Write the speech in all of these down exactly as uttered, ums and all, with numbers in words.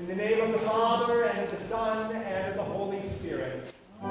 the name of the Father, and of the Son, and of the Holy Spirit.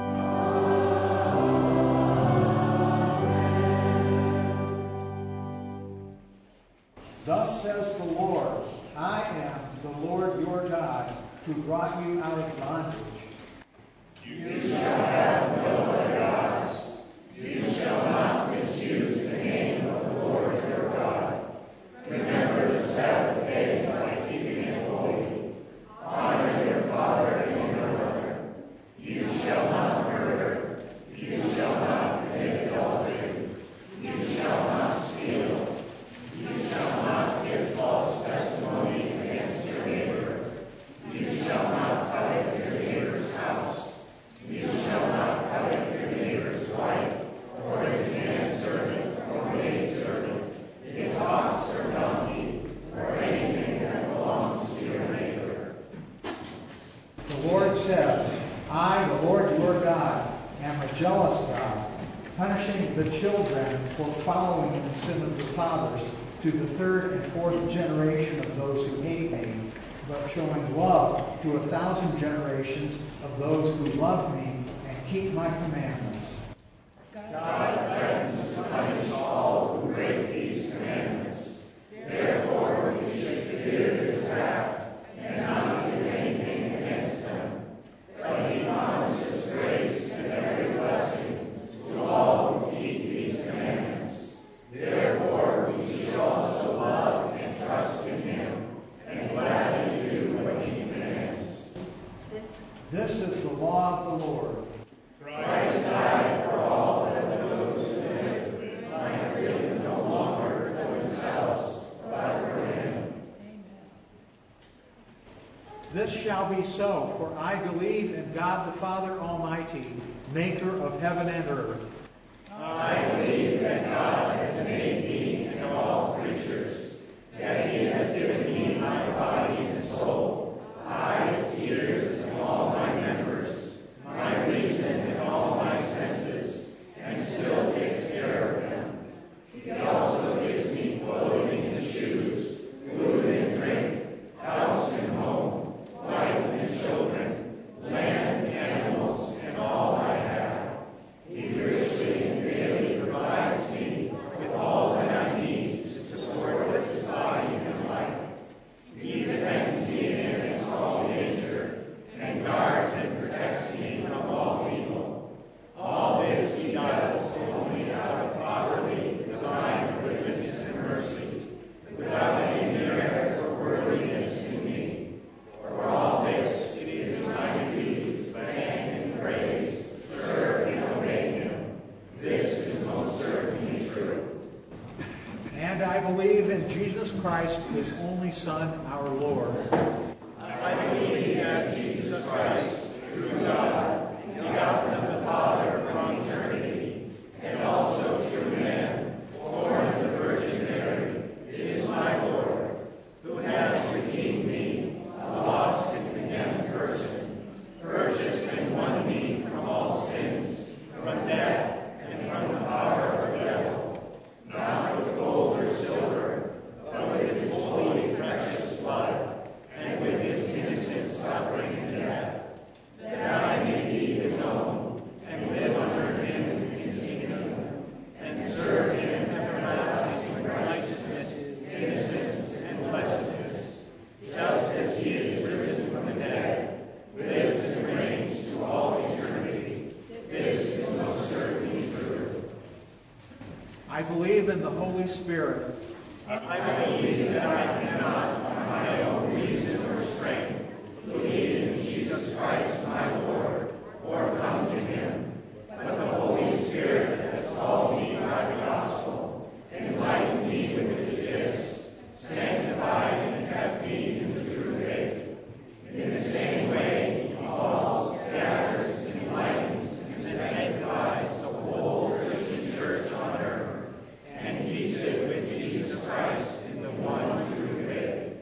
Thus says the Lord, I am the Lord your God, who brought you out of bondage. You shall have no other gods. You shall not misuse the name of the Lord your God. Remember the Sabbath day by keeping it holy. Honor your father and your mother. You shall not murder. You shall not commit adultery. You shall not steal. You shall not give false testimony against your neighbor. You shall not covet your neighbor's house. You shall not covet your neighbor's wife, or his manservant or maidservant, his ox or donkey, or anything that belongs to your neighbor. The Lord says, I, the Lord your God, am a jealous God, punishing the children for following the sin of the fathers to the third and fourth generation of those who hate me, but showing love to a thousand generations of those who love me and keep my commandments. God threatens to punish all who break these commandments. Therefore, we should fear his wrath and not do anything against them. But he promises grace and every blessing to all who keep these commandments. Therefore, we should also love and trust in him and gladly do what he commands. This is the law of the Lord. Christ died for all that those who live might live no longer for themselves, but for him. This shall be so, for I believe in God the Father Almighty, maker of heaven and earth. I believe that God has made me and all creatures, that he has given me my body and soul, eyes, ears, and all my members, my reason and all my senses, and still takes care of them. He also gives me clothing and shoes, food and drink, house and home, wife and children, land, animals, and all I have. He richly and daily provides me with all that I need to support this body and life. He defends me against all danger, and guards and protects me from all evil. All this he does only out of fatherly, divine goodness and mercy, without any merit or worthiness in me. For all this it is my duty to thank and praise, serve and obey him. This is most certainly true. And I believe in Jesus Christ, his only Son, our Lord. I believe that Jesus Christ, true God, begotten of the Father from eternity, and also true man, born of the Virgin Mary, is my Lord, who has redeemed me, a lost and condemned person, purchased and won me from all sins, from death, and from the power of the devil, not with gold or silver, but with his holy precious blood, and with his innocent suffering and death, that I may be his own, and live under him in his kingdom, and serve him in everlasting righteousness, innocence, and blessedness, just as he is risen from the dead, lives and reigns to all eternity. This is most certainly true. I believe in the Holy Spirit. I believe that I cannot, by my own reason or strength, believe in Jesus Christ my Lord, or come to him. But the Holy Spirit has called me by the gospel, enlightened me with his gifts, sanctified and kept me in the true faith. In the same way, he calls, gathers, enlightens, and sanctifies the whole Christian church on earth, and keeps it with Jesus Christ in the one true faith.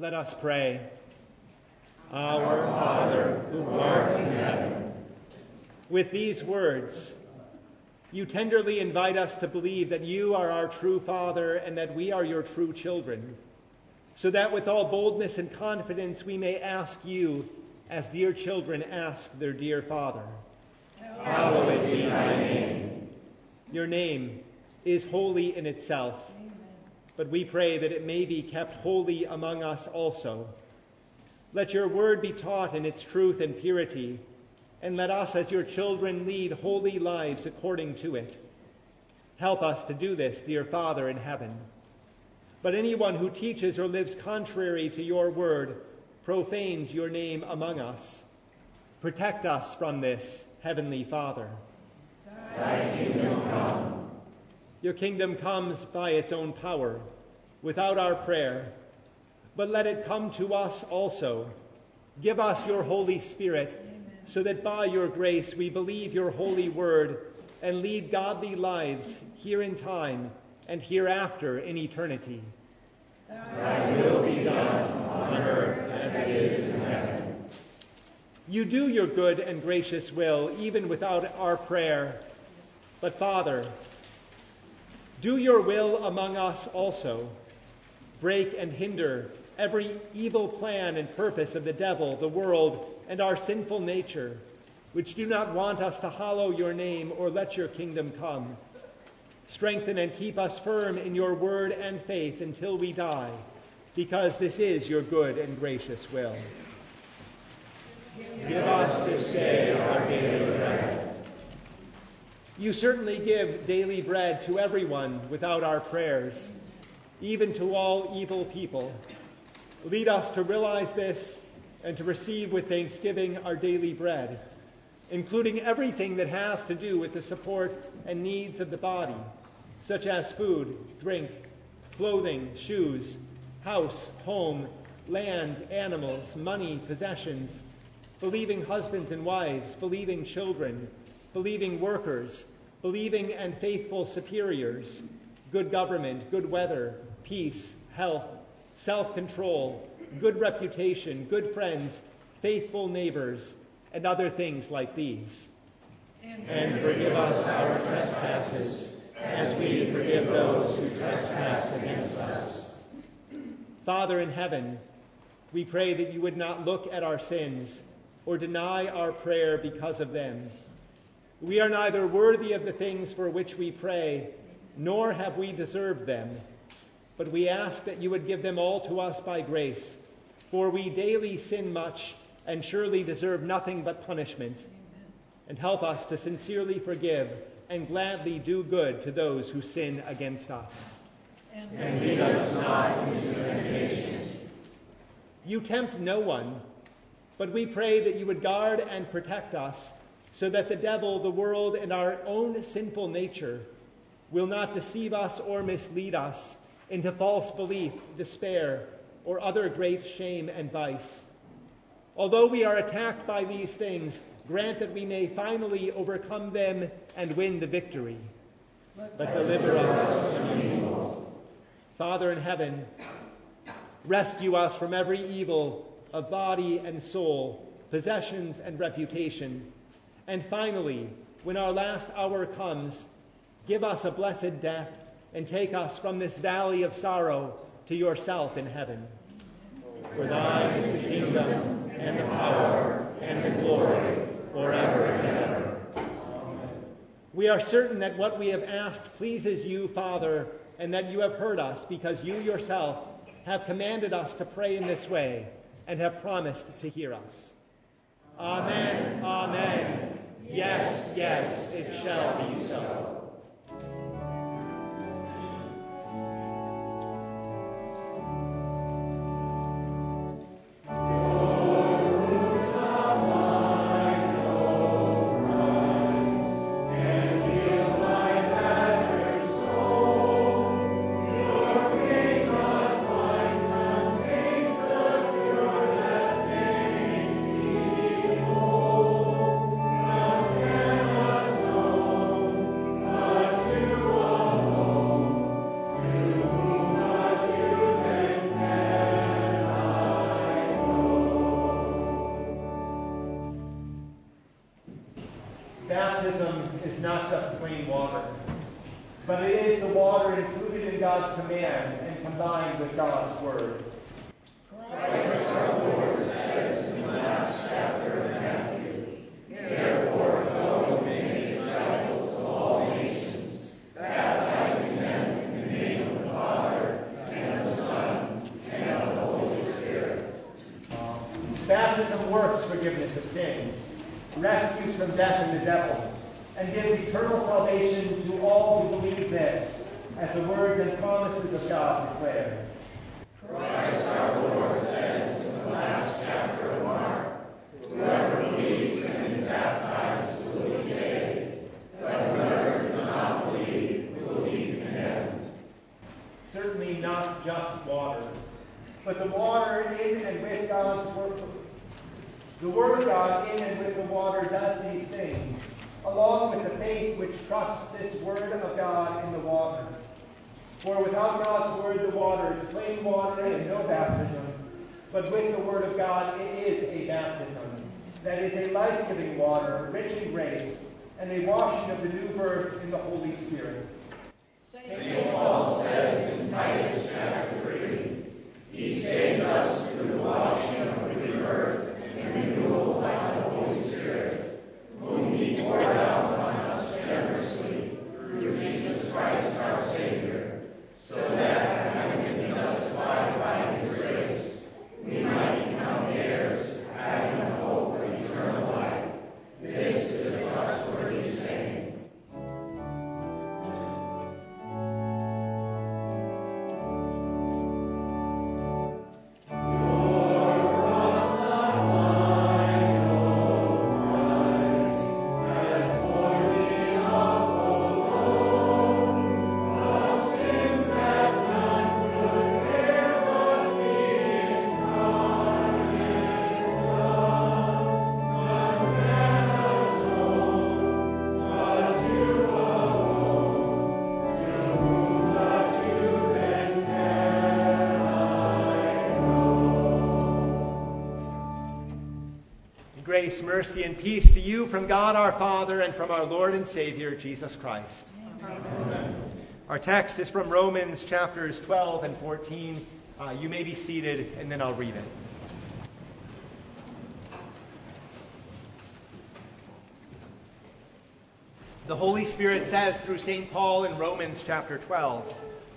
Let us pray. Our Father, who art in heaven. With these words, you tenderly invite us to believe that you are our true Father and that we are your true children, so that with all boldness and confidence we may ask you, as dear children ask their dear Father. Hallowed be thy name. Your name is holy in itself, but we pray that it may be kept holy among us also. Let your word be taught in its truth and purity, and let us as your children lead holy lives according to it. Help us to do this, dear Father in heaven. But anyone who teaches or lives contrary to your word profanes your name among us. Protect us from this, Heavenly Father. Thy kingdom come. Your kingdom comes by its own power, without our prayer, but let it come to us also. Give us your Holy Spirit, Amen. So that by your grace we believe your holy word and lead godly lives here in time and hereafter in eternity. Thy will be done on earth as it is in heaven. You do your good and gracious will even without our prayer. But Father, do your will among us also. Break and hinder every evil plan and purpose of the devil, the world, and our sinful nature, which do not want us to hallow your name or let your kingdom come. Strengthen and keep us firm in your word and faith until we die, because this is your good and gracious will. Give us this day our daily bread. You certainly give daily bread to everyone without our prayers, even to all evil people. Lead us to realize this and to receive with thanksgiving our daily bread, including everything that has to do with the support and needs of the body, such as food, drink, clothing, shoes, house, home, land, animals, money, possessions, believing husbands and wives, believing children, believing workers, believing and faithful superiors, good government, good weather, peace, health, self-control, good reputation, good friends, faithful neighbors, and other things like these. And, and forgive us our trespasses, as we forgive those who trespass against us. Father in heaven, we pray that you would not look at our sins or deny our prayer because of them. We are neither worthy of the things for which we pray, nor have we deserved them. But we ask that you would give them all to us by grace, for we daily sin much and surely deserve nothing but punishment. And help us to sincerely forgive and gladly do good to those who sin against us. And lead us not into temptation. You tempt no one, but we pray that you would guard and protect us, so that the devil, the world, and our own sinful nature will not deceive us or mislead us into false belief, despair, or other great shame and vice. Although we are attacked by these things, grant that we may finally overcome them and win the victory. But deliver us from evil. Father in heaven, rescue us from every evil of body and soul, possessions and reputation. And finally, when our last hour comes, give us a blessed death and take us from this valley of sorrow to yourself in heaven. For thine is the kingdom and the power and the glory forever and ever. Amen. We are certain that what we have asked pleases you, Father, and that you have heard us, because you yourself have commanded us to pray in this way and have promised to hear us. Amen, amen. Yes, yes, it shall be so. Baptism is not just plain water, but it is the water included in God's command and combined with God's word. Christ our Lord says in the last chapter of Matthew, "Therefore go and make disciples of all nations, baptizing them in the name of the Father, and of the Son, and of the Holy Spirit." Baptism works forgiveness of sins, rescues from death and the devil, and gives eternal salvation to all who believe this, as the words and promises of God declare. Christ our Lord says in the last chapter of Mark, "Whoever believes and is baptized will be saved, but whoever does not believe will be condemned." Certainly not just water, but the water in and with God's word. The Word of God in and with the water does these things, along with the faith which trusts this Word of God in the water. For without God's Word, the water is plain water and no baptism, but with the Word of God it is a baptism, that is a life-giving water, rich in grace, and a washing of the new birth in the Holy Spirit. Saint Paul says in Titus chapter three, "He saved us through the washing of the new birth and renewal by the Holy Spirit, whom he poured out on us generously through Jesus Christ our Savior, so that, having been justified by his grace, we might become heirs, having the hope of eternal life." This is a trustworthy saying. Grace, mercy, and peace to you from God our Father and from our Lord and Savior, Jesus Christ. Amen. Our text is from Romans chapters twelve and fourteen. Uh, you may be seated, and then I'll read it. The Holy Spirit says through Saint Paul in Romans chapter twelve,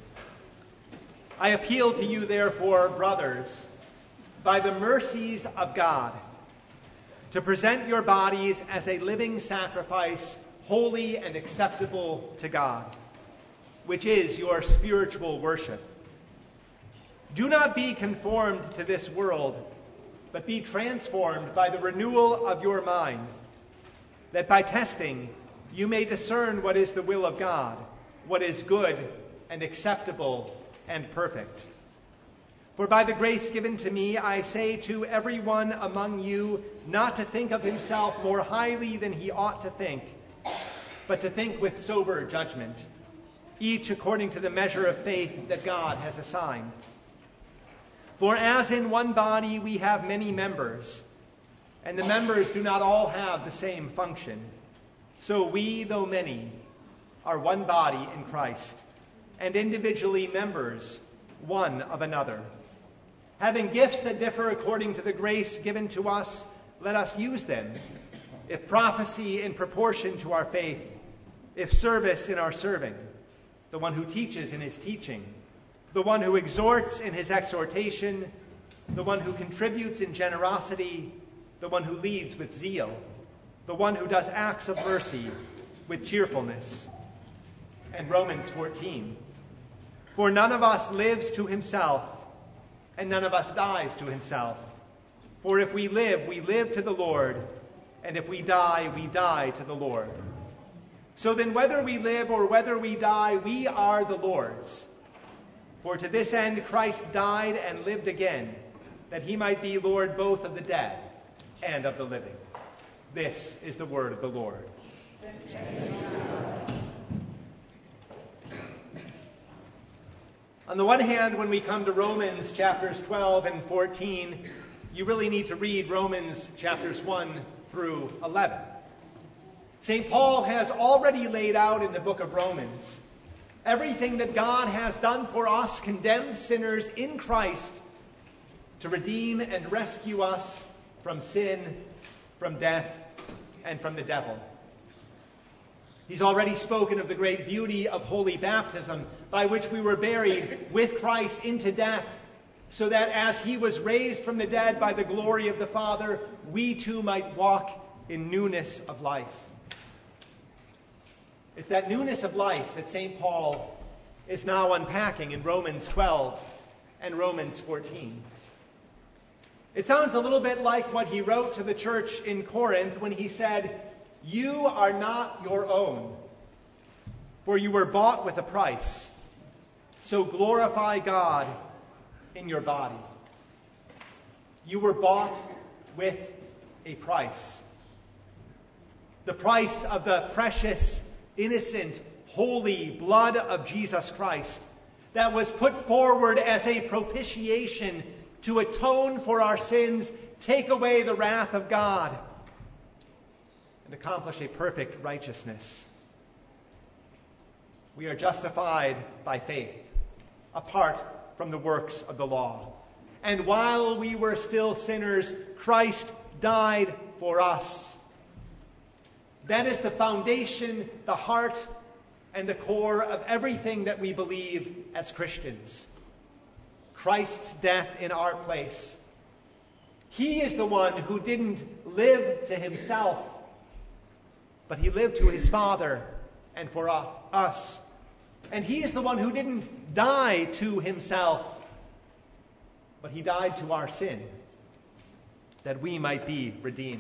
"I appeal to you, therefore, brothers, by the mercies of God, to present your bodies as a living sacrifice, holy and acceptable to God, which is your spiritual worship. Do not be conformed to this world, but be transformed by the renewal of your mind, that by testing you may discern what is the will of God, what is good and acceptable and perfect. For by the grace given to me, I say to everyone among you not to think of himself more highly than he ought to think, but to think with sober judgment, each according to the measure of faith that God has assigned. For as in one body we have many members, and the members do not all have the same function, so we, though many, are one body in Christ, and individually members one of another. Having gifts that differ according to the grace given to us, let us use them. If prophecy, in proportion to our faith; if service, in our serving; the one who teaches in his teaching; the one who exhorts in his exhortation; the one who contributes in generosity; the one who leads with zeal; the one who does acts of mercy with cheerfulness." And Romans fourteen, "For none of us lives to himself, and none of us dies to himself. For if we live, we live to the Lord, and if we die, we die to the Lord. So then whether we live or whether we die, we are the Lord's. For to this end Christ died and lived again, that he might be Lord both of the dead and of the living." This is the word of the Lord. On the one hand, when we come to Romans chapters twelve and fourteen, you really need to read Romans chapters one through eleven. Saint Paul has already laid out in the book of Romans everything that God has done for us, condemned sinners in Christ, to redeem and rescue us from sin, from death, and from the devil. He's already spoken of the great beauty of holy baptism, by which we were buried with Christ into death, so that as he was raised from the dead by the glory of the Father, we too might walk in newness of life. It's that newness of life that Saint Paul is now unpacking in Romans twelve and Romans fourteen. It sounds a little bit like what he wrote to the church in Corinth when he said, "You are not your own, for you were bought with a price. So glorify God in your body." You were bought with a price. The price of the precious, innocent, holy blood of Jesus Christ that was put forward as a propitiation to atone for our sins, take away the wrath of God, and accomplish a perfect righteousness. We are justified by faith, apart from the works of the law. And while we were still sinners, Christ died for us. That is the foundation, the heart, and the core of everything that we believe as Christians. Christ's death in our place. He is the one who didn't live to himself, but he lived to his Father and for us. And he is the one who didn't die to himself, but he died to our sin, that we might be redeemed.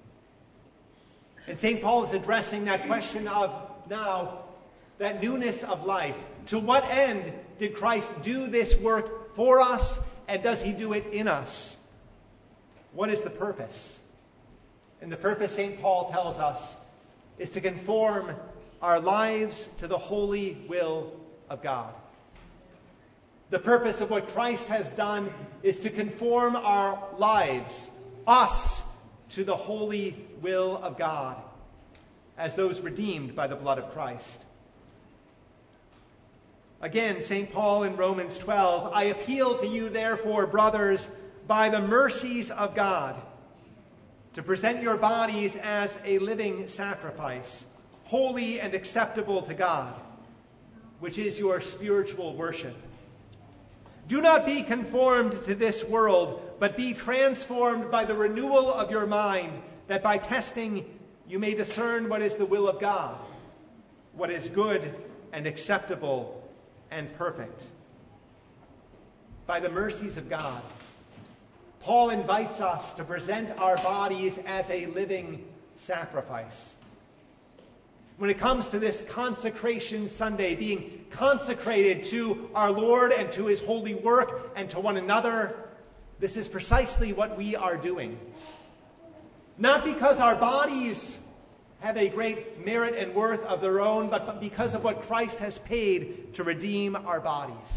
And Saint Paul is addressing that question of now, that newness of life. To what end did Christ do this work for us, and does he do it in us? What is the purpose? And the purpose, Saint Paul tells us, is to conform our lives to the holy will of God. The purpose of what Christ has done is to conform our lives, us, to the holy will of God, as those redeemed by the blood of Christ. Again, Saint Paul in Romans twelve, "I appeal to you, therefore, brothers, by the mercies of God, to present your bodies as a living sacrifice, holy and acceptable to God, which is your spiritual worship. Do not be conformed to this world, but be transformed by the renewal of your mind, that by testing you may discern what is the will of God, what is good and acceptable and perfect." By the mercies of God, Paul invites us to present our bodies as a living sacrifice. When it comes to this consecration Sunday, being consecrated to our Lord and to his holy work and to one another, this is precisely what we are doing. Not because our bodies have a great merit and worth of their own, but because of what Christ has paid to redeem our bodies.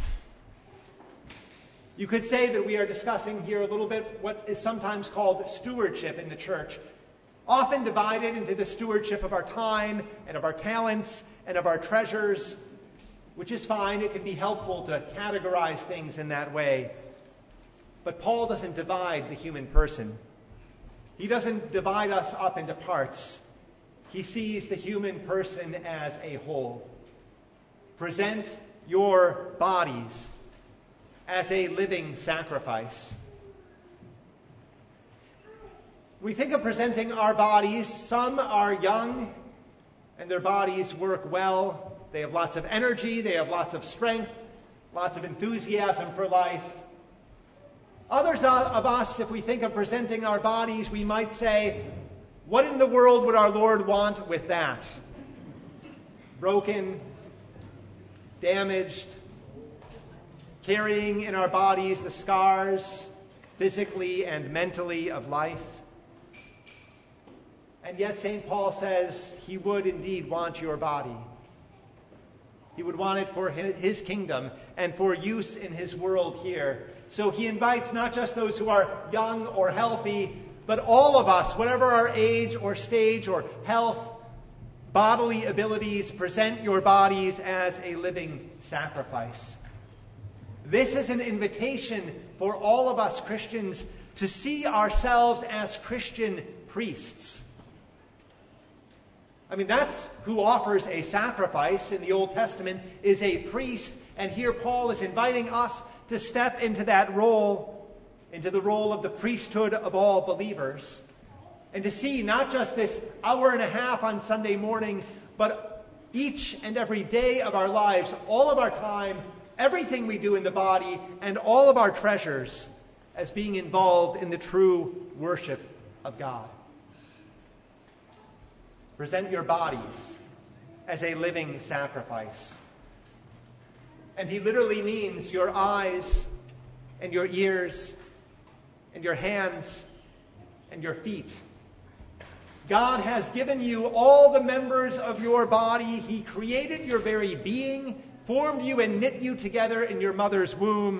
You could say that we are discussing here a little bit what is sometimes called stewardship in the church, often divided into the stewardship of our time and of our talents and of our treasures, which is fine. It can be helpful to categorize things in that way. But Paul doesn't divide the human person. He doesn't divide us up into parts. He sees the human person as a whole. Present your bodies as a living sacrifice. We think of presenting our bodies. Some are young and their bodies work well. They have lots of energy, they have lots of strength, lots of enthusiasm for life. Others of us, if we think of presenting our bodies, we might say, what in the world would our Lord want with that? Broken, damaged, carrying in our bodies the scars, physically and mentally, of life. And yet Saint Paul says he would indeed want your body. He would want it for his kingdom and for use in his world here. So he invites not just those who are young or healthy, but all of us, whatever our age or stage or health, bodily abilities, present your bodies as a living sacrifice. This is an invitation for all of us Christians to see ourselves as Christian priests. I mean, that's who offers a sacrifice in the Old Testament, is a priest. And here Paul is inviting us to step into that role, into the role of the priesthood of all believers. And to see not just this hour and a half on Sunday morning, but each and every day of our lives, all of our time, everything we do in the body, and all of our treasures as being involved in the true worship of God. Present your bodies as a living sacrifice. And he literally means your eyes and your ears and your hands and your feet. God has given you all the members of your body. He created your very being, formed you and knit you together in your mother's womb.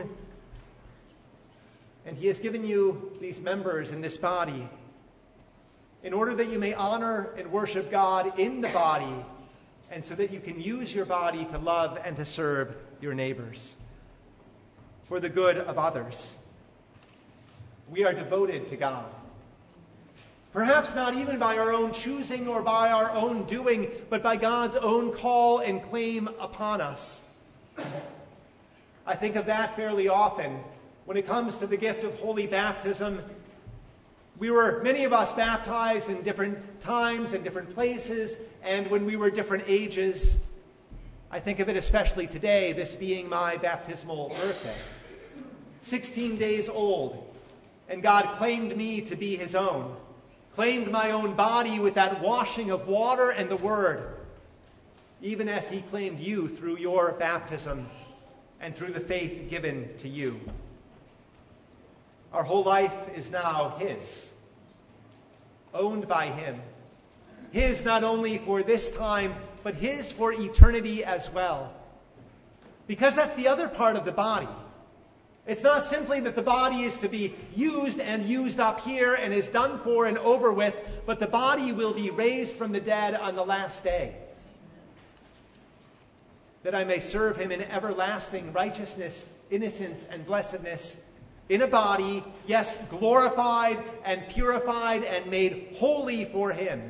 And he has given you these members in this body in order that you may honor and worship God in the body, and so that you can use your body to love and to serve your neighbors for the good of others. We are devoted to God. Perhaps not even by our own choosing or by our own doing, but by God's own call and claim upon us. I think of that fairly often when it comes to the gift of holy baptism. We were, many of us, baptized in different times and different places, and when we were different ages. I think of it especially today, this being my baptismal birthday. sixteen days old, and God claimed me to be his own, claimed my own body with that washing of water and the word, even as he claimed you through your baptism and through the faith given to you. Our whole life is now his, owned by him. His not only for this time, but his for eternity as well. Because that's the other part of the body. It's not simply that the body is to be used and used up here and is done for and over with, but the body will be raised from the dead on the last day, that I may serve him in everlasting righteousness, innocence, and blessedness, in a body, yes, glorified and purified and made holy for him.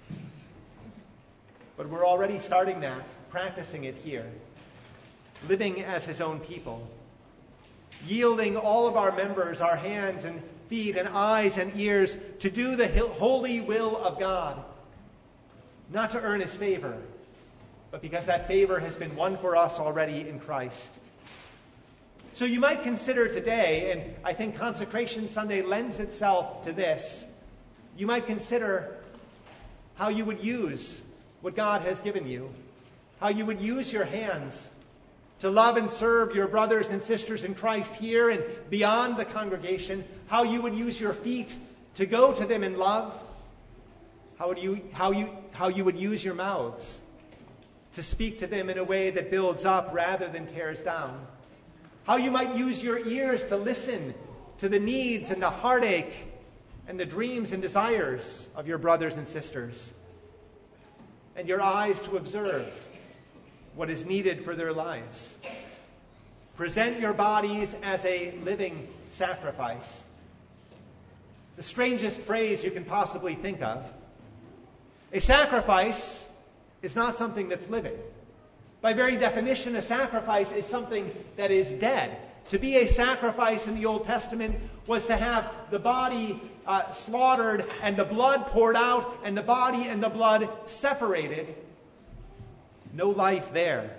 But we're already starting that, practicing it here, living as his own people, yielding all of our members, our hands and feet and eyes and ears, to do the holy will of God, not to earn his favor, but because that favor has been won for us already in Christ. So you might consider today, and I think Consecration Sunday lends itself to this, you might consider how you would use what God has given you, how you would use your hands to love and serve your brothers and sisters in Christ here and beyond the congregation, how you would use your feet to go to them in love, how would you, how you, how you would use your mouths to speak to them in a way that builds up rather than tears down, how you might use your ears to listen to the needs and the heartache and the dreams and desires of your brothers and sisters, and your eyes to observe what is needed for their lives. Present your bodies as a living sacrifice. It's the strangest phrase you can possibly think of. A sacrifice is not something that's living. By very definition, a sacrifice is something that is dead. To be a sacrifice in the Old Testament was to have the body uh, slaughtered and the blood poured out and the body and the blood separated. No life there.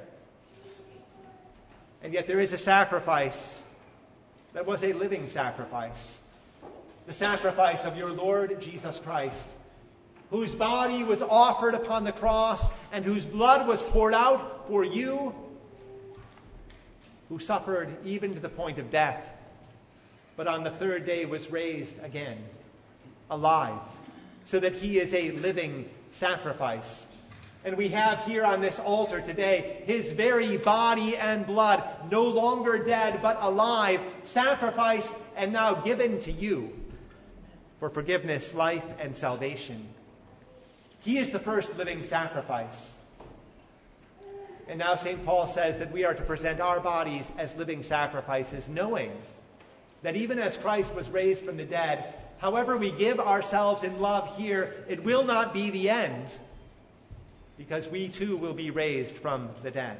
And yet there is a sacrifice that was a living sacrifice. The sacrifice of your Lord Jesus Christ, whose body was offered upon the cross and whose blood was poured out for you, who suffered even to the point of death, but on the third day was raised again, alive, so that he is a living sacrifice. And we have here on this altar today his very body and blood, no longer dead but alive, sacrificed and now given to you for forgiveness, life, and salvation. He is the first living sacrifice. And now Saint Paul says that we are to present our bodies as living sacrifices, knowing that even as Christ was raised from the dead, however we give ourselves in love here, it will not be the end, because we too will be raised from the dead.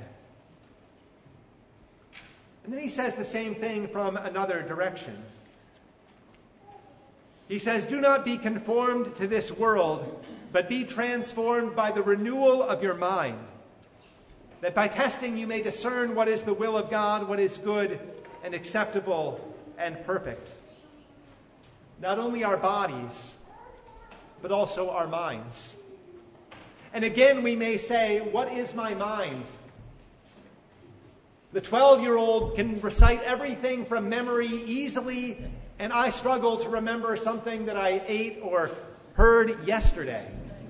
And then he says the same thing from another direction. He says, "Do not be conformed to this world, but be transformed by the renewal of your mind, that by testing you may discern what is the will of God, what is good and acceptable and perfect." Not only our bodies, but also our minds. And again we may say, what is my mind? The twelve-year-old can recite everything from memory easily, and I struggle to remember something that I ate or heard yesterday.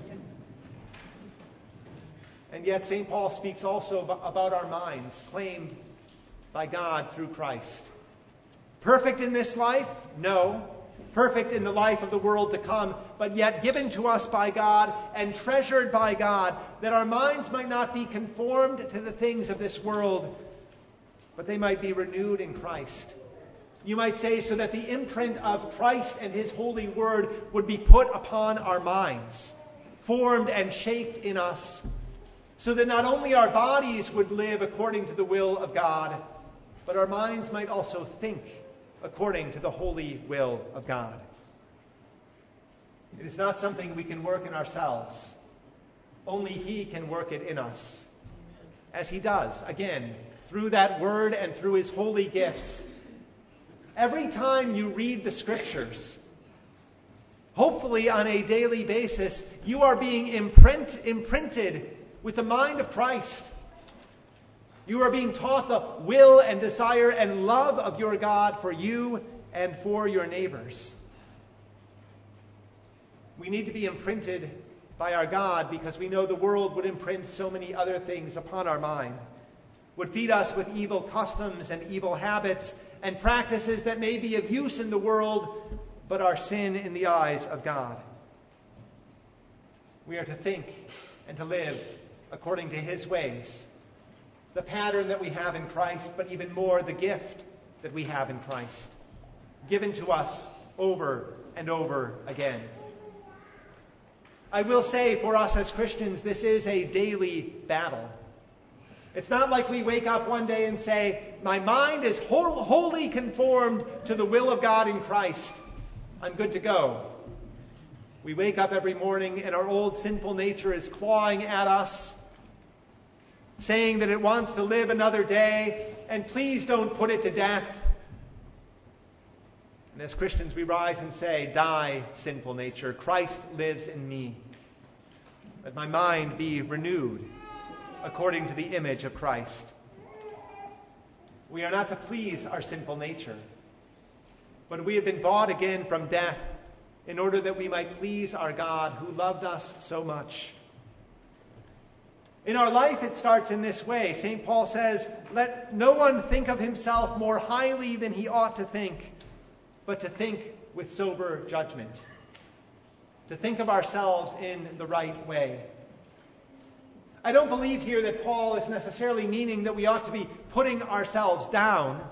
And yet Saint Paul speaks also about our minds, claimed by God through Christ. Perfect in this life? No. Perfect in the life of the world to come, but yet given to us by God and treasured by God, that our minds might not be conformed to the things of this world, but they might be renewed in Christ. You might say, so that the imprint of Christ and his holy word would be put upon our minds, formed and shaped in us, so that not only our bodies would live according to the will of God, but our minds might also think according to the holy will of God. It is not something we can work in ourselves. Only he can work it in us, as he does, again, through that word and through his holy gifts. Every time you read the scriptures, hopefully on a daily basis, you are being imprint, imprinted with the mind of Christ. You are being taught the will and desire and love of your God for you and for your neighbors. We need to be imprinted by our God because we know the world would imprint so many other things upon our mind, would feed us with evil customs and evil habits and practices that may be of use in the world, but are sin in the eyes of God. We are to think and to live according to his ways, the pattern that we have in Christ, but even more the gift that we have in Christ, given to us over and over again. I will say for us as Christians, this is a daily battle. It's not like we wake up one day and say, my mind is whole, wholly conformed to the will of God in Christ. I'm good to go. We wake up every morning and our old sinful nature is clawing at us, saying that it wants to live another day, and please don't put it to death. And as Christians, we rise and say, die, sinful nature. Christ lives in me. Let my mind be renewed according to the image of Christ. We are not to please our sinful nature, but we have been bought again from death in order that we might please our God who loved us so much. In our life, it starts in this way. Saint Paul says, let no one think of himself more highly than he ought to think, but to think with sober judgment. To think of ourselves in the right way. I don't believe here that Paul is necessarily meaning that we ought to be putting ourselves down.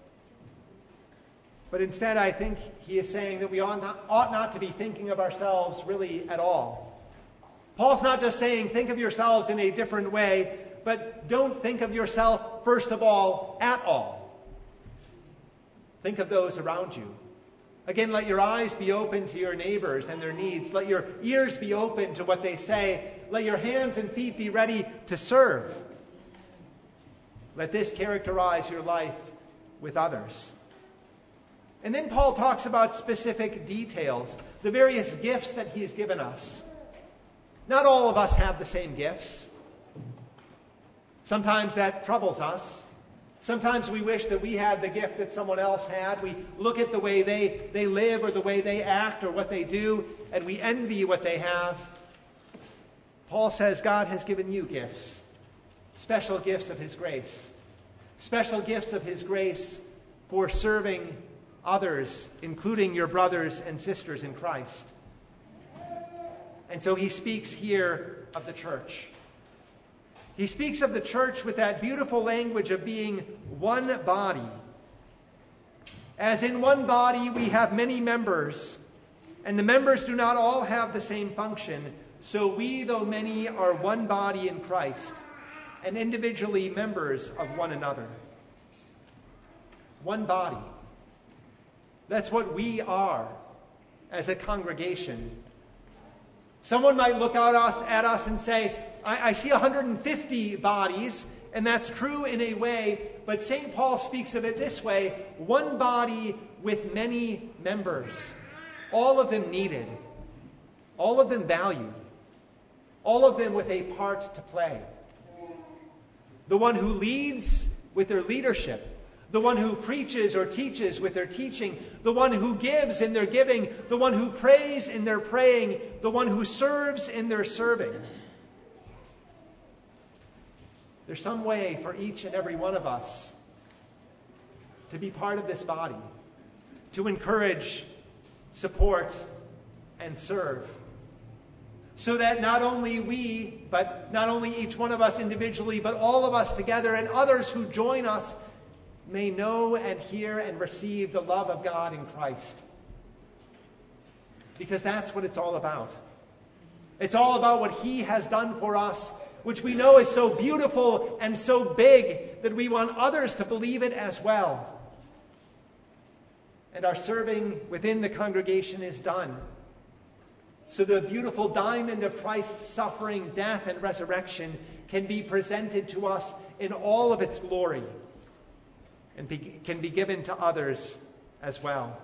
But instead, I think he is saying that we ought not, ought not to be thinking of ourselves really at all. Paul's not just saying, think of yourselves in a different way, but don't think of yourself, first of all, at all. Think of those around you. Again, let your eyes be open to your neighbors and their needs. Let your ears be open to what they say. Let your hands and feet be ready to serve. Let this characterize your life with others. And then Paul talks about specific details, the various gifts that he's given us. Not all of us have the same gifts. Sometimes that troubles us. Sometimes we wish that we had the gift that someone else had. We look at the way they, they live or the way they act or what they do, and we envy what they have. Paul says God has given you gifts, special gifts of his grace, special gifts of his grace for serving others, including your brothers and sisters in Christ. And so he speaks here of the church. He speaks of the church with that beautiful language of being one body. As in one body we have many members, and the members do not all have the same function, so we, though many, are one body in Christ, and individually members of one another. One body. That's what we are as a congregation. Someone might look at us, at us and say, I, I see one hundred fifty bodies, and that's true in a way, but Saint Paul speaks of it this way: one body with many members, all of them needed, all of them valued, all of them with a part to play. The one who leads with their leadership, the one who preaches or teaches with their teaching, the one who gives in their giving, the one who prays in their praying, the one who serves in their serving. There's some way for each and every one of us to be part of this body, to encourage, support, and serve, so that not only we, but not only each one of us individually, but all of us together and others who join us may know and hear and receive the love of God in Christ. Because that's what it's all about. It's all about what he has done for us, which we know is so beautiful and so big that we want others to believe it as well. And our serving within the congregation is done. So the beautiful diamond of Christ's suffering, death, and resurrection can be presented to us in all of its glory, and be, can be given to others as well.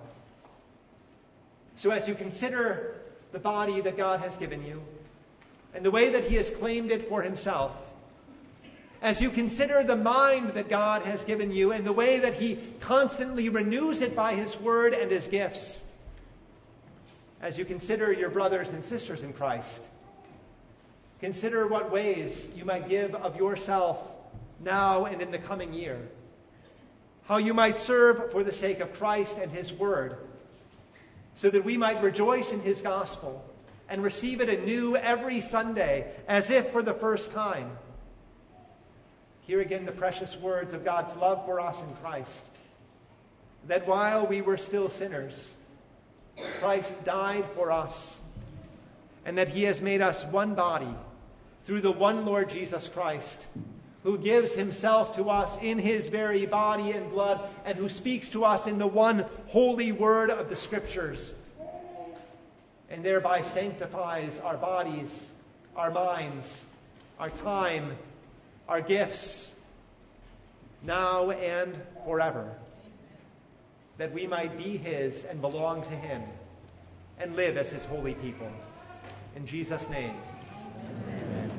So as you consider the body that God has given you, and the way that he has claimed it for himself, as you consider the mind that God has given you, and the way that he constantly renews it by his word and his gifts, as you consider your brothers and sisters in Christ, consider what ways you might give of yourself now and in the coming year, how you might serve for the sake of Christ and his word, so that we might rejoice in his gospel and receive it anew every Sunday as if for the first time. Hear again the precious words of God's love for us in Christ, that while we were still sinners, Christ died for us, and that he has made us one body through the one Lord Jesus Christ, who gives himself to us in his very body and blood, and who speaks to us in the one holy word of the Scriptures, and thereby sanctifies our bodies, our minds, our time, our gifts, now and forever, that we might be his and belong to him and live as his holy people. In Jesus' name, amen.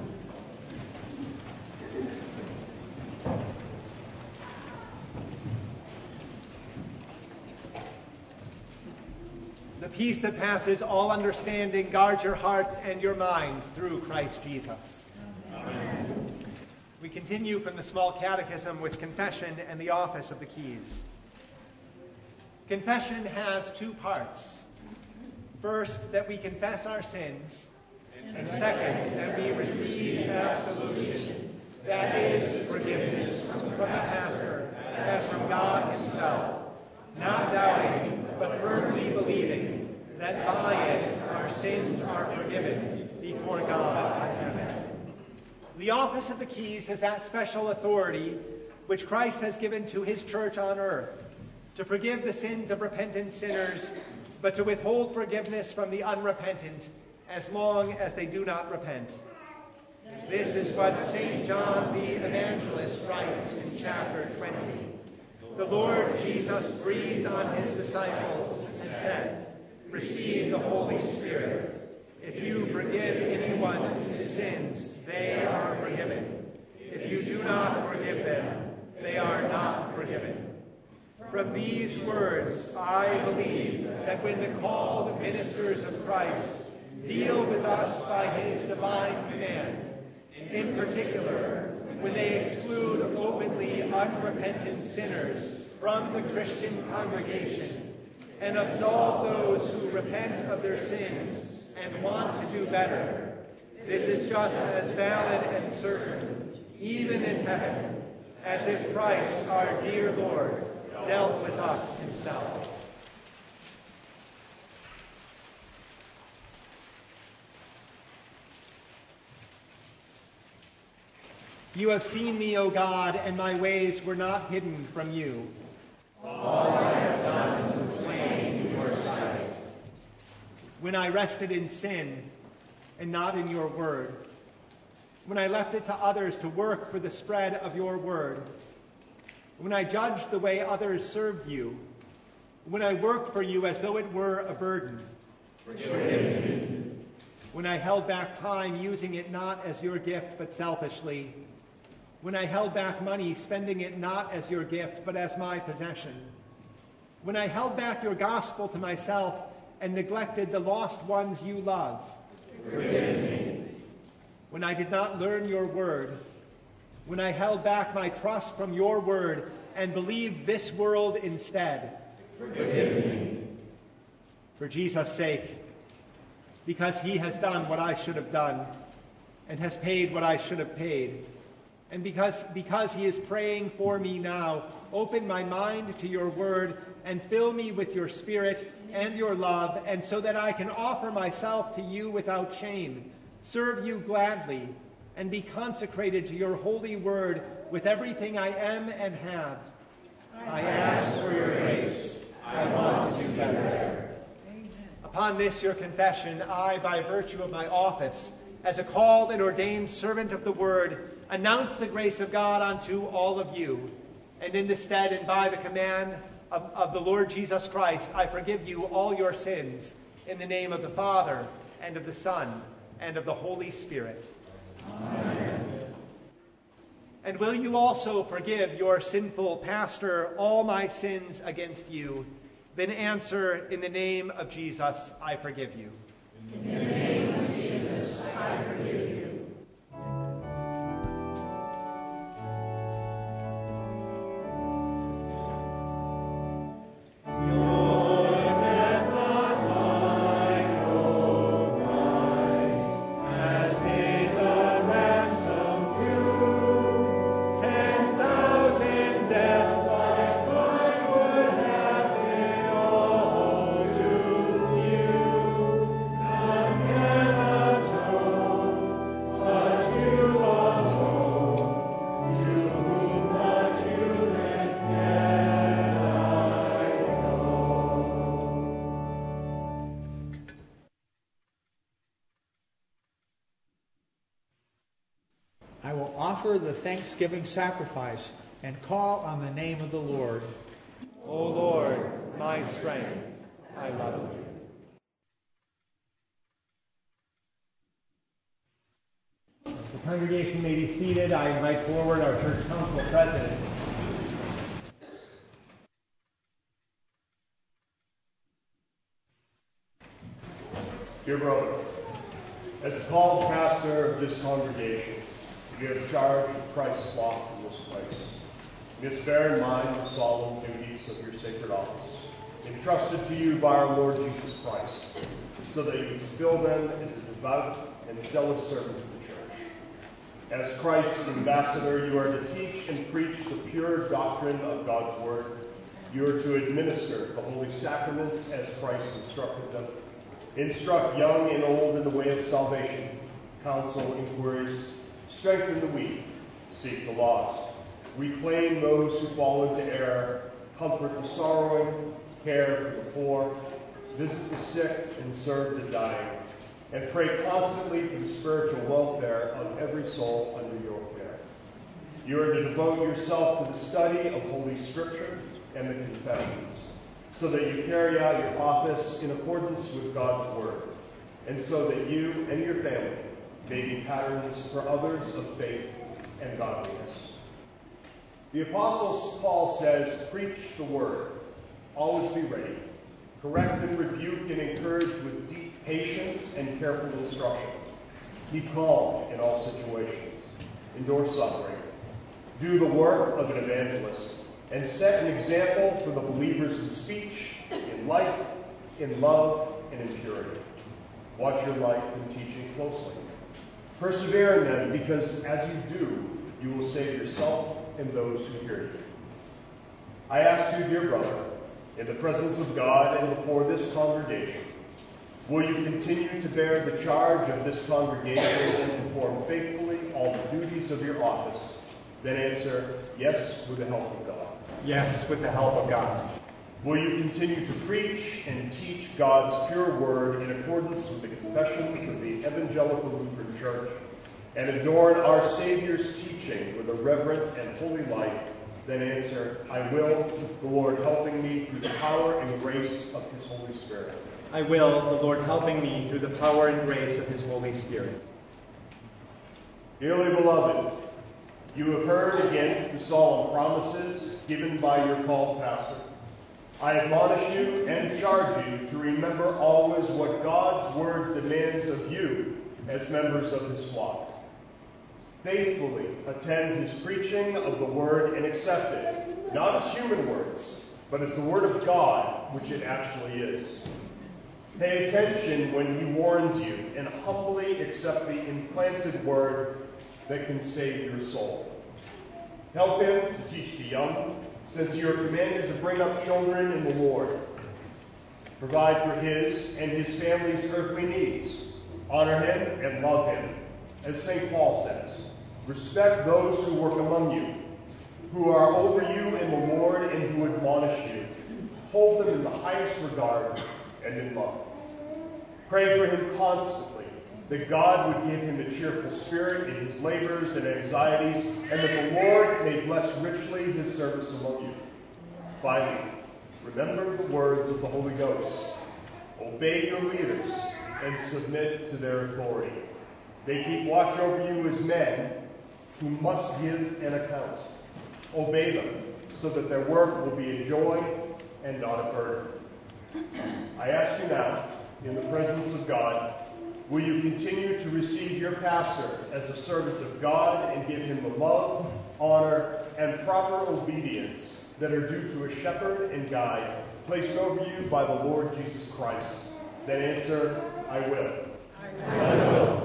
The peace that passes all understanding guards your hearts and your minds through Christ Jesus. Amen. We continue from the small catechism with confession and the office of the keys. Confession has two parts. First, that we confess our sins, and second, that we receive absolution, that is, forgiveness from the pastor as from God himself, not doubting, but firmly believing that by it our sins are forgiven before God in heaven. The office of the keys is that special authority which Christ has given to his church on earth, to forgive the sins of repentant sinners, but to withhold forgiveness from the unrepentant as long as they do not repent. This is what Saint John the Evangelist writes in chapter twenty. The Lord Jesus breathed on his disciples and said, "Receive the Holy Spirit. If you forgive anyone his sins, they are forgiven. If you do not forgive them, they are not forgiven." From these words, I believe that when the called ministers of Christ deal with us by his divine command, in particular, when they exclude openly unrepentant sinners from the Christian congregation and absolve those who repent of their sins and want to do better. This is just as valid and certain, even in heaven, as if Christ, our dear Lord, dealt with us himself. You have seen me, O God, and my ways were not hidden from you. All I have done was plain in your sight. When I rested in sin and not in your word, when I left it to others to work for the spread of your word, when I judged the way others served you, when I worked for you as though it were a burden, Forgive me. When I held back time, using it not as your gift but selfishly, when I held back money, spending it not as your gift but as my possession, when I held back your gospel to myself and neglected the lost ones you love, Forgive me. When I did not learn your word, when I held back my trust from your word and believed this world instead, Forgive me. For Jesus' sake, because he has done what I should have done and has paid what I should have paid, and because, because he is praying for me now, open my mind to your word and fill me with your spirit and your love, and so that I can offer myself to you without shame, serve you gladly, and be consecrated to your holy word with everything I am and have. I ask for your grace. I want to do better. Upon this your confession, I, by virtue of my office, as a called and ordained servant of the word, announce the grace of God unto all of you. And in the stead and by the command of, of the Lord Jesus Christ, I forgive you all your sins, in the name of the Father, and of the Son, and of the Holy Spirit. Amen. And will you also forgive your sinful pastor all my sins against you? Then answer, in the name of Jesus, I forgive you. In the name of Jesus, I forgive you. I will offer the thanksgiving sacrifice and call on the name of the Lord. O Lord, my strength, I love you. The congregation may be seated. I invite forward our church council president. Dear brother, as the called pastor of this congregation, you have charge of Christ's flock in this place. You must bear in mind the solemn duties of your sacred office, entrusted to you by our Lord Jesus Christ, so that you fulfill them as a devout and zealous servant of the church. As Christ's ambassador, you are to teach and preach the pure doctrine of God's word. You are to administer the holy sacraments as Christ instructed them, instruct young and old in the way of salvation, counsel inquiries, strengthen the weak, seek the lost, reclaim those who fall into error, comfort the sorrowing, care for the poor, visit the sick and serve the dying, and pray constantly for the spiritual welfare of every soul under your care. You are to devote yourself to the study of Holy Scripture and the confessions, so that you carry out your office in accordance with God's word, and so that you and your family may be patterns for others of faith and godliness. The Apostle Paul says, preach the word, always be ready, correct and rebuke and encourage with deep patience and careful instruction. Keep calm in all situations, endure suffering, do the work of an evangelist, and set an example for the believers in speech, in life, in love, and in purity. Watch your life and teaching closely. Persevere in them, because as you do, you will save yourself and those who hear you. I ask you, dear brother, in the presence of God and before this congregation, will you continue to bear the charge of this congregation and perform faithfully all the duties of your office? Then answer, yes, with the help of God. Yes, with the help of God. Will you continue to preach and teach God's pure word in accordance with the confessions of the Evangelical Lutheran Church and adorn our Savior's teaching with a reverent and holy life? Then answer, I will, the Lord helping me through the power and grace of his Holy Spirit. I will, the Lord helping me through the power and grace of his Holy Spirit. Dearly beloved, you have heard again the solemn promises given by your called pastor. I admonish you and charge you to remember always what God's word demands of you as members of his flock. Faithfully attend his preaching of the word and accept it, not as human words, but as the word of God, which it actually is. Pay attention when he warns you, and humbly accept the implanted word that can save your soul. Help him to teach the young, since you are commanded to bring up children in the Lord. Provide for his and his family's earthly needs. Honor him and love him. As Saint Paul says, respect those who work among you, who are over you in the Lord and who admonish you. Hold them in the highest regard and in love. Pray for him constantly, that God would give him a cheerful spirit in his labors and anxieties, and that the Lord may bless richly his service among you. Finally, remember the words of the Holy Ghost. Obey your leaders and submit to their authority. They keep watch over you as men who must give an account. Obey them, so that their work will be a joy and not a burden. I ask you now, in the presence of God, will you continue to receive your pastor as a servant of God and give him the love, honor, and proper obedience that are due to a shepherd and guide placed over you by the Lord Jesus Christ? Then answer, I will. I will.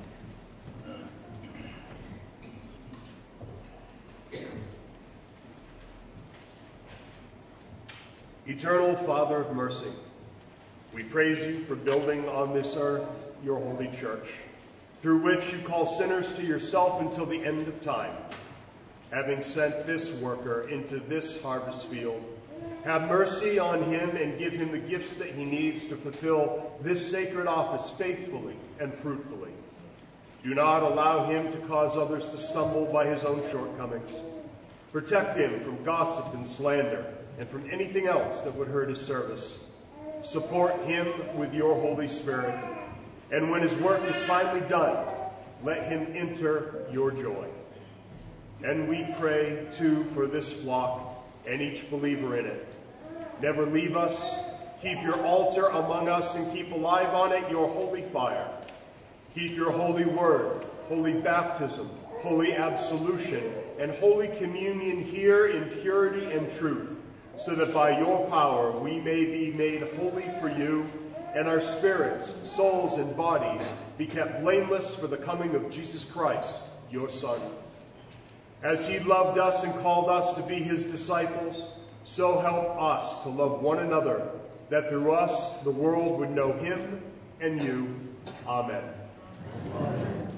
Eternal Father of mercy, we praise you for building on this earth your holy church, through which you call sinners to yourself until the end of time. Having sent this worker into this harvest field, have mercy on him and give him the gifts that he needs to fulfill this sacred office faithfully and fruitfully. Do not allow him to cause others to stumble by his own shortcomings. Protect him from gossip and slander and from anything else that would hurt his service. Support him with your Holy Spirit, and when his work is finally done, let him enter your joy. And we pray, too, for this flock and each believer in it. Never leave us. Keep your altar among us and keep alive on it your holy fire. Keep your holy word, holy baptism, holy absolution, and holy communion here in purity and truth, so that by your power we may be made holy for you, and our spirits, souls, and bodies be kept blameless for the coming of Jesus Christ, your Son. As he loved us and called us to be his disciples, so help us to love one another, that through us the world would know him and you. Amen. Amen.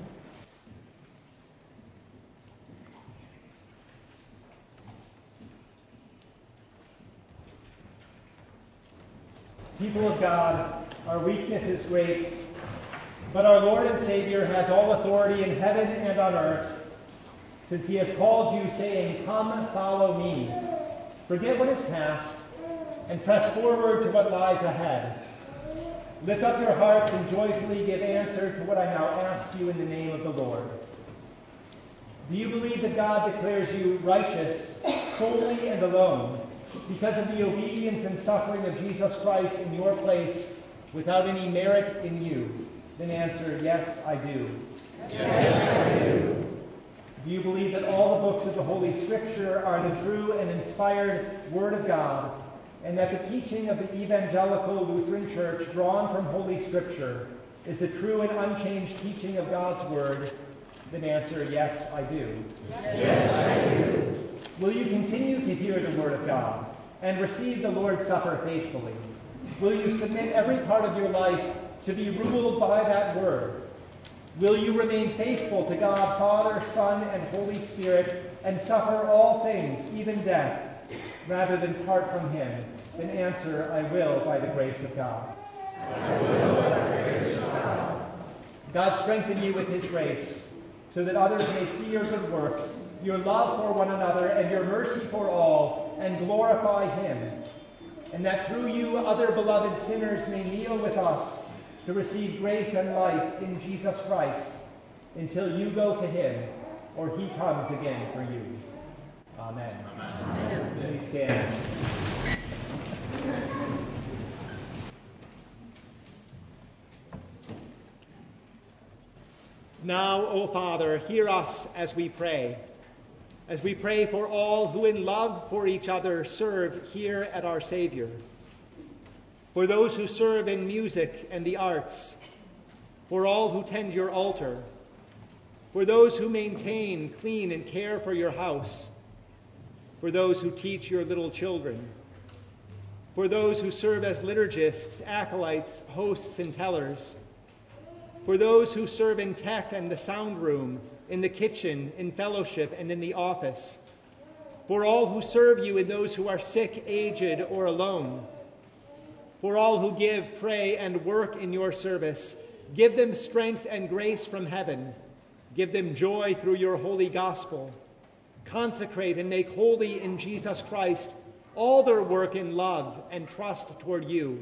People of God, our weakness is great, but our Lord and Savior has all authority in heaven and on earth, since he has called you, saying, "Come, follow me." Forget what is past, and press forward to what lies ahead. Lift up your hearts and joyfully give answer to what I now ask you in the name of the Lord. Do you believe that God declares you righteous solely and alone, because of the obedience and suffering of Jesus Christ in your place, without any merit in you? Then answer, yes, I do. Yes, I do. Do you believe that all the books of the Holy Scripture are the true and inspired Word of God, and that the teaching of the Evangelical Lutheran Church, drawn from Holy Scripture, is the true and unchanged teaching of God's word, then answer, yes, I do. Yes, I do. Will you continue to hear the word of God and receive the Lord's Supper faithfully? Will you submit every part of your life to be ruled by that word? Will you remain faithful to God, Father, Son, and Holy Spirit, and suffer all things, even death, rather than part from him? Then answer, I will, by the grace of God. I will, by the grace of God. God strengthen you with his grace, so that others may see your good works, your love for one another, and your mercy for all, and glorify him. And that through you other beloved sinners may kneel with us to receive grace and life in Jesus Christ, until you go to him, or he comes again for you. Amen. Amen. Please stand. Now, O Father, hear us as we pray, as we pray for all who in love for each other serve here at our Savior, for those who serve in music and the arts, for all who tend your altar, for those who maintain, clean, and care for your house, for those who teach your little children, for those who serve as liturgists, acolytes, hosts, and tellers, for those who serve in tech and the sound room, in the kitchen, in fellowship, and in the office, for all who serve you and those who are sick, aged, or alone, for all who give, pray, and work in your service, give them strength and grace from heaven. Give them joy through your holy gospel. Consecrate and make holy in Jesus Christ all their work in love and trust toward you.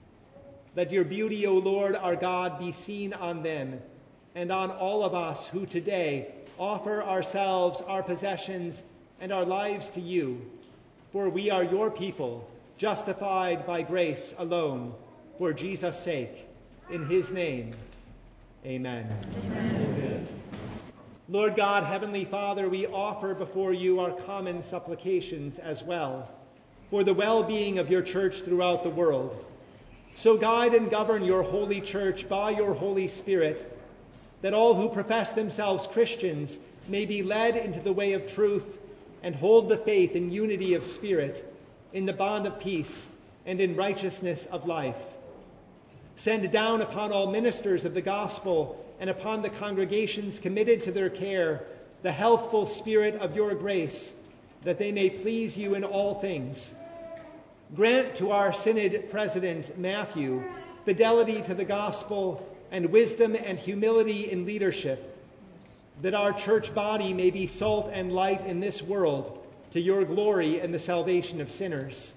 Let your beauty, O Lord, our God, be seen on them and on all of us who today offer ourselves, our possessions, and our lives to you. For we are your people, justified by grace alone, for Jesus' sake. In his name, amen. Amen. Lord God, Heavenly Father, we offer before you our common supplications as well, for the well-being of your church throughout the world. So guide and govern your holy church by your Holy Spirit, that all who profess themselves Christians may be led into the way of truth and hold the faith in unity of spirit, in the bond of peace, and in righteousness of life. Send down upon all ministers of the gospel and upon the congregations committed to their care the healthful spirit of your grace, that they may please you in all things. Grant to our Synod President, Matthew, fidelity to the gospel and wisdom and humility in leadership, that our church body may be salt and light in this world to your glory and the salvation of sinners.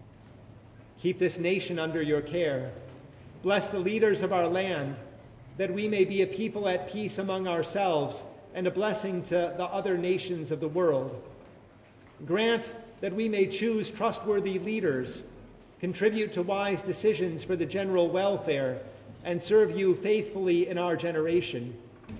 Keep this nation under your care. Bless the leaders of our land, that we may be a people at peace among ourselves and a blessing to the other nations of the world. Grant that we may choose trustworthy leaders, contribute to wise decisions for the general welfare, and serve you faithfully in our generation.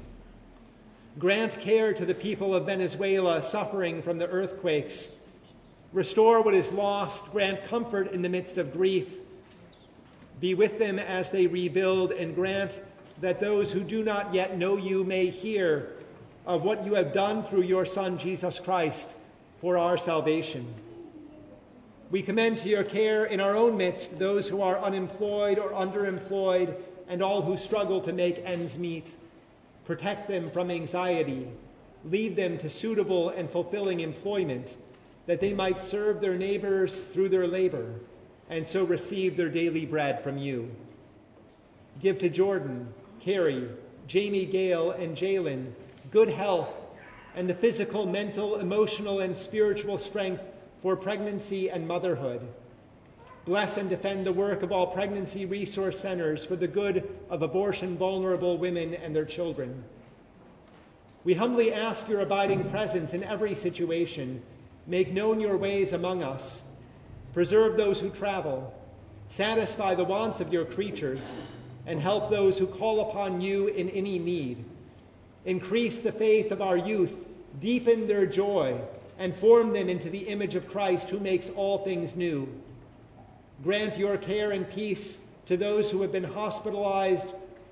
Grant care to the people of Venezuela suffering from the earthquakes. Restore what is lost. Grant comfort in the midst of grief. Be with them as they rebuild, and grant that those who do not yet know you may hear of what you have done through your Son, Jesus Christ, for our salvation. We commend to your care in our own midst those who are unemployed or underemployed and all who struggle to make ends meet. Protect them from anxiety. Lead them to suitable and fulfilling employment, that they might serve their neighbors through their labor and so receive their daily bread from you. Give to Jordan, Carrie, Jamie Gale, and Jalen good health and the physical, mental, emotional, and spiritual strength for pregnancy and motherhood. Bless and defend the work of all pregnancy resource centers for the good of abortion-vulnerable women and their children. We humbly ask your abiding presence in every situation. Make known your ways among us. Preserve those who travel. Satisfy the wants of your creatures, and help those who call upon you in any need. Increase the faith of our youth, deepen their joy, and form them into the image of Christ, who makes all things new. Grant your care and peace to those who have been hospitalized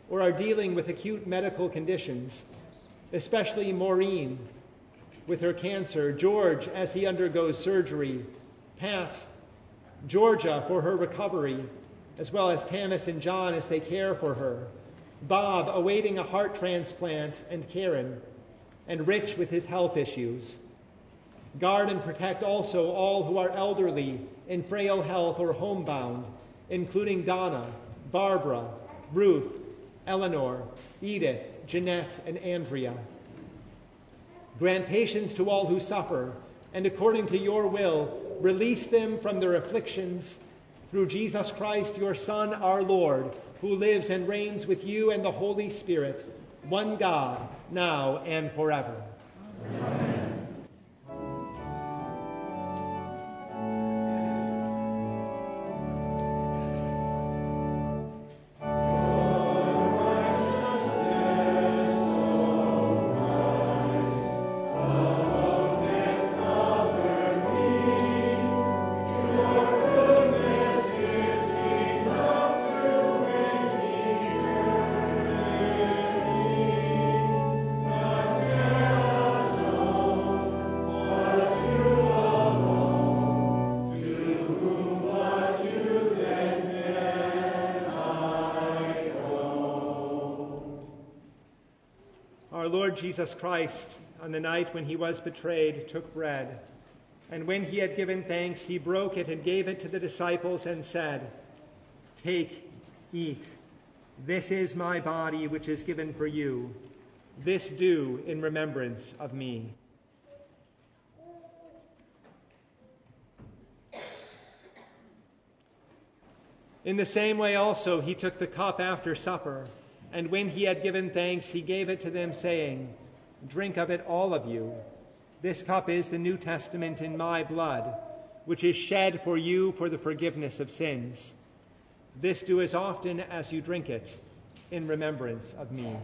or are dealing with acute medical conditions, especially Maureen with her cancer, George as he undergoes surgery, Pat, Georgia for her recovery, as well as Tamis and John as they care for her, Bob awaiting a heart transplant and Karen, and Rich with his health issues. Guard and protect also all who are elderly, in frail health or homebound, including Donna, Barbara, Ruth, Eleanor, Edith, Jeanette, and Andrea. Grant patience to all who suffer, and according to your will, release them from their afflictions through Jesus Christ, your Son, our Lord, who lives and reigns with you and the Holy Spirit, one God, now and forever. Amen. Our Lord Jesus Christ, on the night when he was betrayed, took bread, and when he had given thanks, he broke it and gave it to the disciples and said, "Take, eat. This is my body, which is given for you. This do in remembrance of me." In the same way also he took the cup after supper, and when he had given thanks, he gave it to them, saying, "Drink of it, all of you. This cup is the New Testament in my blood, which is shed for you for the forgiveness of sins. This do as often as you drink it in remembrance of me."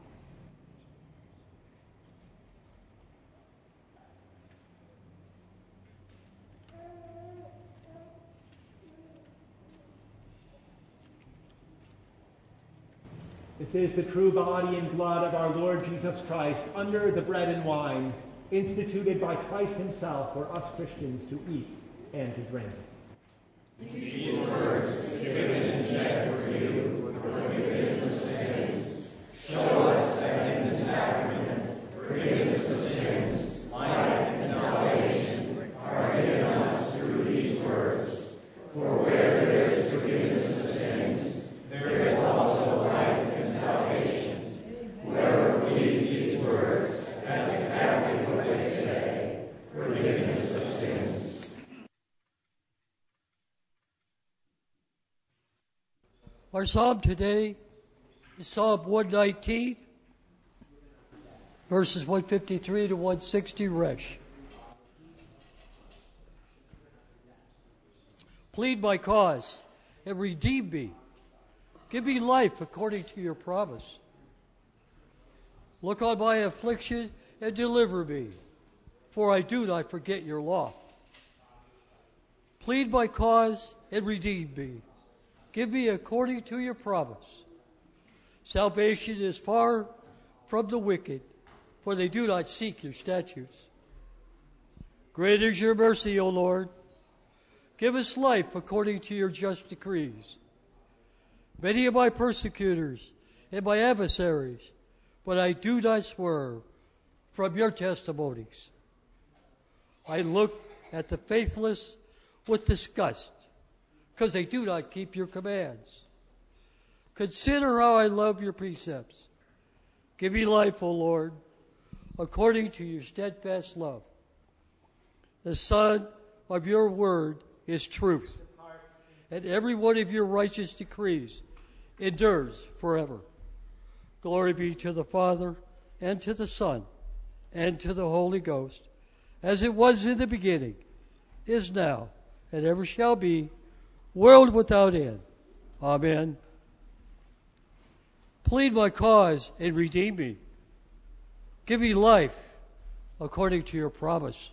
This is the true body and blood of our Lord Jesus Christ, under the bread and wine, instituted by Christ himself for us Christians to eat and to drink. These words, given and shed for you, for the forgiveness of sins, show us that in the sacrament, forgiveness of sins, life and salvation are given us through these words. For where there is forgiveness of sins, there is also life and salvation. Whoever believes these words, that's exactly what they say, forgiveness of sins. Our psalm today is Psalm one nineteen, verses one fifty-three to one sixty, Resh. Plead my cause and redeem me. Give me life according to your promise. Look on my affliction and deliver me, for I do not forget your law. Plead my cause and redeem me. Give me according to your promise. Salvation is far from the wicked, for they do not seek your statutes. Great is your mercy, O Lord. Give us life according to your just decrees. Many are my persecutors and my adversaries, but I do not swerve from your testimonies. I look at the faithless with disgust, because they do not keep your commands. Consider how I love your precepts. Give me life, O Lord, according to your steadfast love. The son of your word is truth, and every one of your righteous decrees endures forever. Glory be to the Father, and to the Son, and to the Holy Ghost, as it was in the beginning, is now, and ever shall be, world without end. Amen. Plead my cause and redeem me. Give me life according to your promise.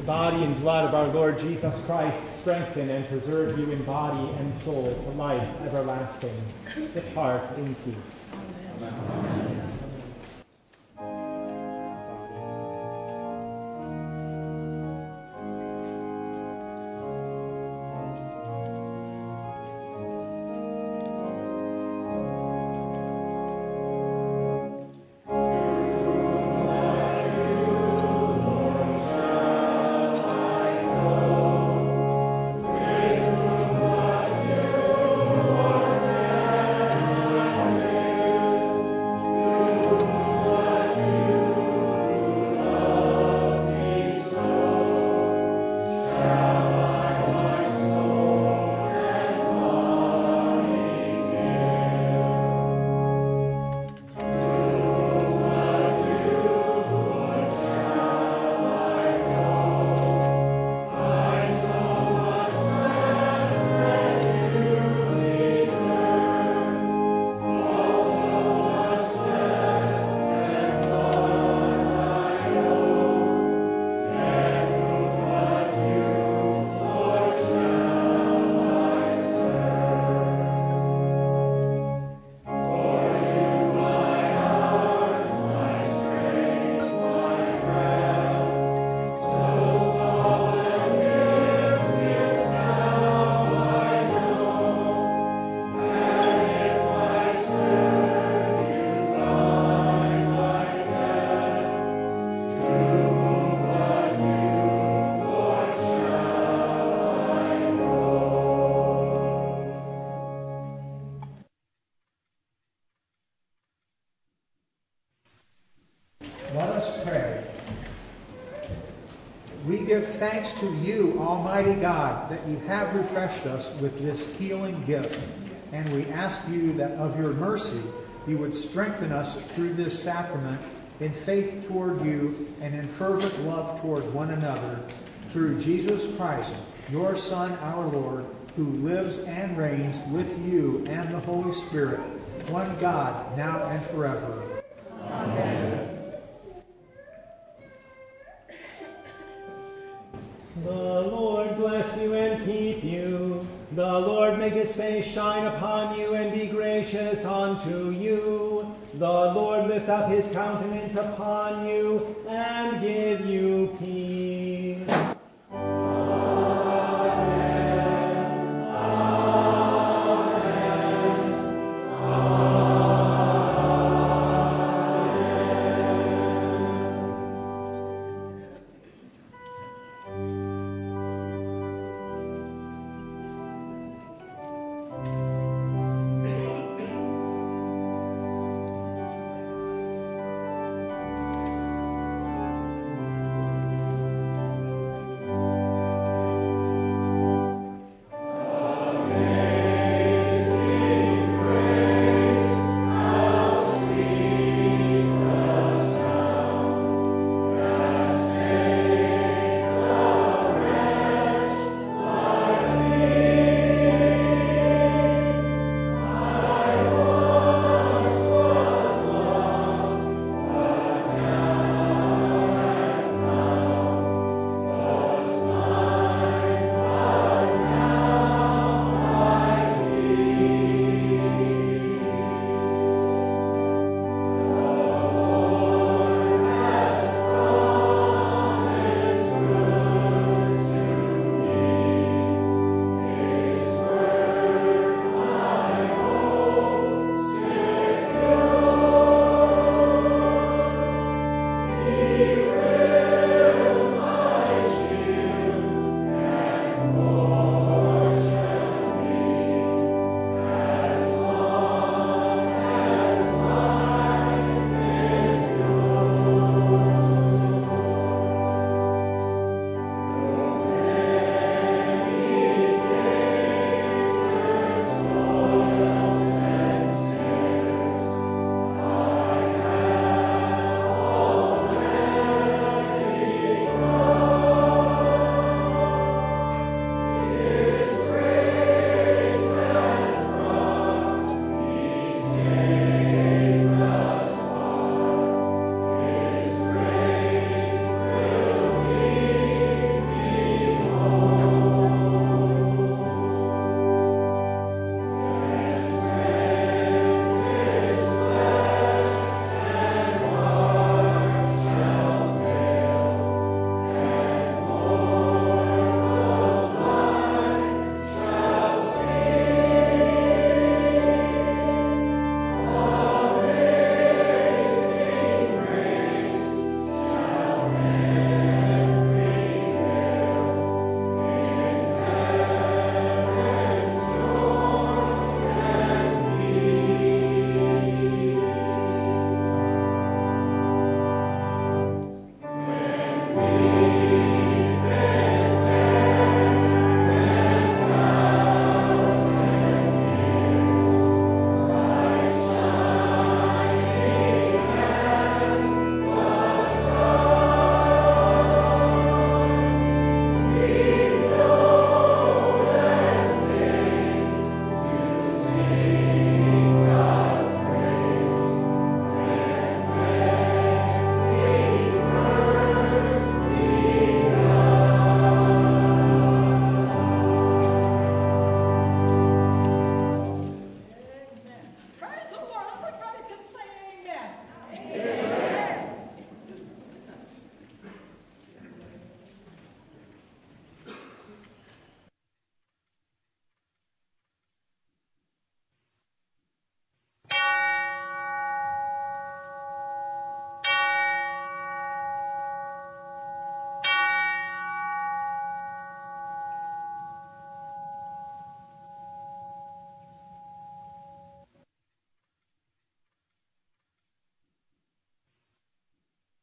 body and blood of our Lord Jesus Christ strengthen and preserve you in body and soul to life everlasting. Depart in peace. Amen. Thanks to you, Almighty God, that you have refreshed us with this healing gift. And we ask you that of your mercy, you would strengthen us through this sacrament in faith toward you and in fervent love toward one another. Through Jesus Christ, your Son, our Lord, who lives and reigns with you and the Holy Spirit, one God, now and forever. Amen. The Lord bless you and keep you. The Lord make his face shine upon you and be gracious unto you. The Lord lift up his countenance upon you and give you peace.